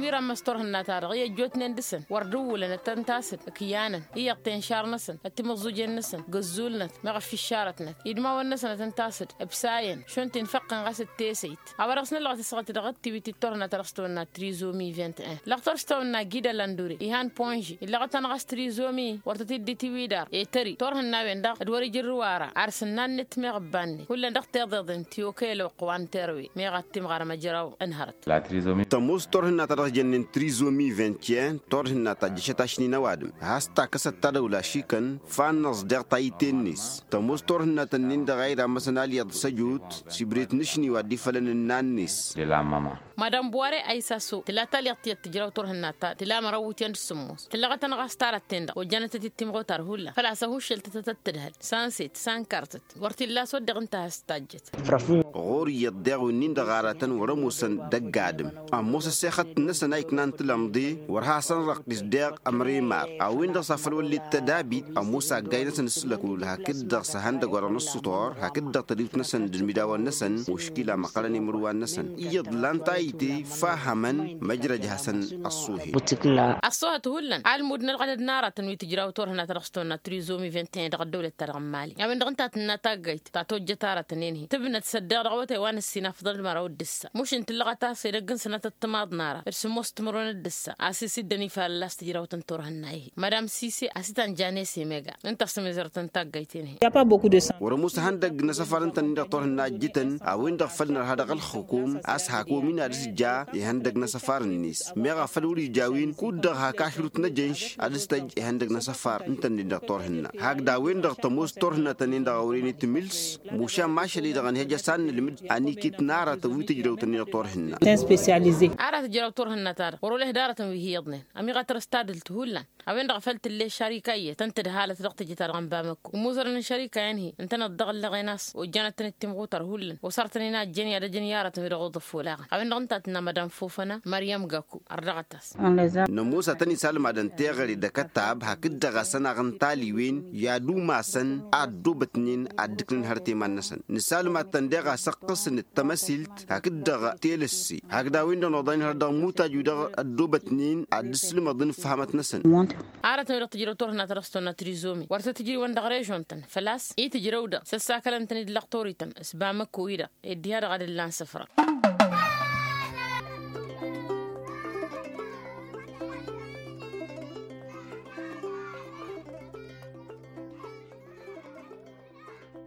ميرا مستورهن تارغية جوتنا ندسن وردو لنا تنتاسن كيانا هي تنشار نسن التمزوجين نسن قزولنا ما في الشارتنا يدما ونسن تنتاسد بساين شون تنفقن غاس التيسيت عبرسنا لغة سقط دغتي بتطورنا ترستونا تريزومي 21 لغترستونا جيدا لاندوري إيهان بونجي اللغة تنغاس تريزومي ورتتي تي ويدار يتري تورهن ناوين دغ دوري جروارا عرسنا نت مغباني كل دغ تضدن تيوكيلو قوان تروي ميغتي مغار مجراو انهرت لا تريزومي تموس تورهن ترجن تريزومي 21 تورهن تجشتاشني نوادم هاستا كستا دولا شيكن فانس دغ تايتنس تموس تورهن تنين غير مثلا يد سجود سبريت نشني ودي فلن النانس لا ماما مدام بواري ايسا سو تلا تاليقتي تجراو تورهن تلا مروتين السموس تلا غستارت تندا وجنت تتمغو ترهولا فلا سهوش تتتدهل سانسيت سانكارتت ورتي لا صدق انت استاجت غوري يدغو نين دغارتن ورموسن دقادم اموس سيخت نسنا يكنان تلمضي ورها سنرق ديق امري مار او وين صفر ولي التدابي اموسا غاينسن سلكو لها كد سهند غور نص طور هكد تريت نسن دميداو نسن مشكله مقالني مروان نسن يضلان تايتي فهمن مجرى حسن الصوهي الصوت هولن المدن الغد نارة تنوي تجراو تورهنا ترخصتونا تريزومي 21 دغ الدولة ترغمالي يعني دغنتا تنتاقيت تاتو جتارة تنينهي تبنى تصدق رغوتي وان السينا فضل مرو الدسة مش انت اللغة سيرقن سنة التماض نارة ارسمو استمرون الدسة اسيسي الدني فالاس تجراو تنتورهنا هي مدام سيسي اسيتان جانيسي ميغا انت سميزر تنتاقيتينهي ورموس هندق نسفر انت ندقتورهنا جتن او اندق فلنا هذا الحكوم اس حكومين ادس جا يهندق نسفر النيس ميغا فلوري جاوين كودغ هكاشروت نجنش ادستج يهندق نسفر انت ندقتورهنا هاك داوين دق تموس تورهنا تنين دغوريني تميلس موشا ماشلي دغن هجا سان لمد اني كيت نارة توي تجراو تنيدقتورهنا عرفت جراو تورهنا تار وروله دارة وهي يضنين امي غاتر استادل تهولن اوين دغفلت اللي شركيه تنتد هاله دقت جتار غنبامك وموزر ان شركه يعني انت ندغل لغيناس وجانت نتمغوتر هولن وصارتني نا جنيا دجنياره ميرغوض فولا اوين دغنت مدام فوفنا مريم غاكو ارغتاس نموسا تني سالم ادن تيغري دكتاب هكد غسنا غنتالي وين يا دوما سن ادوبتنين ادكن هرتي منسن نسالم تندغا سقس التمثيلت هكد تيلسي هكدا وين نودين هردا موتا جودا ادوبتنين ادسلم ضن فهمت نسن عارت ميرق تجرو تورنا ترستونا تريزومي ورتا تجري وان دغريشونتن فلاس اي تجرودا سساكلن تني دلقتوريتن اسبامك ويدا اديها غاد اللان سفرا